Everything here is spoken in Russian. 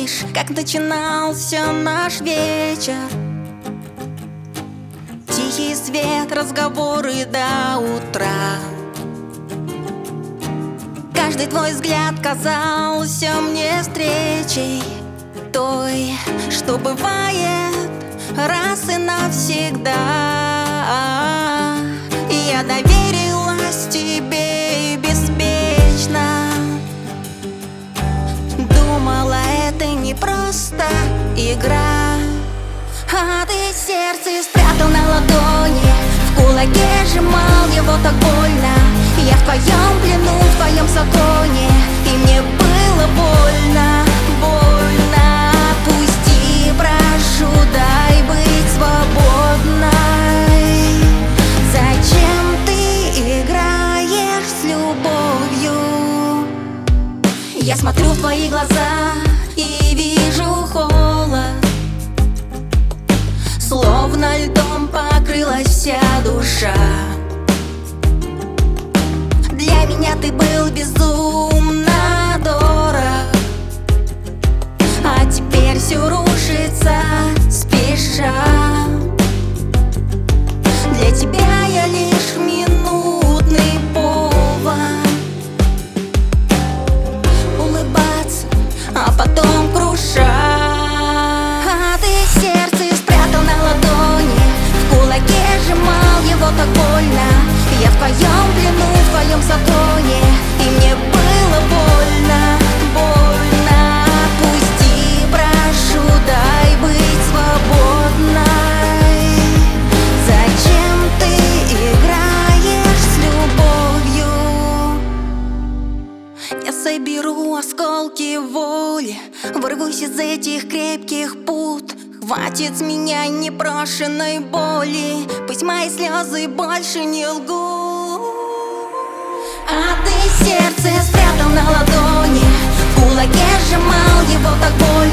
помнишь, как начинался наш вечер? Тихий свет, разговоры до утра. Каждый твой взгляд казался мне встречей той, что бывает раз и навсегда. Я доверилась тебе беспечно, думала, это не просто игра. А ты сердце спрятал на ладони, в кулаке сжимал его так больно. Я в твоем плену, в твоем законе, и мне было больно, больно. Пусти, прошу, дай быть свободной. Зачем ты играешь с любовью? Я смотрю в твои глаза и вижу холод, словно льдом покрылась вся душа. Для меня ты был безумно дорог, а теперь все рушится спеша. Для тебя я лишь минутный повод улыбаться, а потом крушать. А ты сердце спрятал на ладони, в кулаке сжимал его так больно. Я в твоем плену, в твоем законе, и мне было больно, больно. Пусти, прошу, дай быть свободной. Зачем ты играешь с любовью? Я соберу осколки воли, вырвусь из этих крепких пут. Хватит с меня непрошенной боли, пусть мои слезы больше не лгут. А ты сердце спрятал на ладони, в кулаке сжимал его так больно.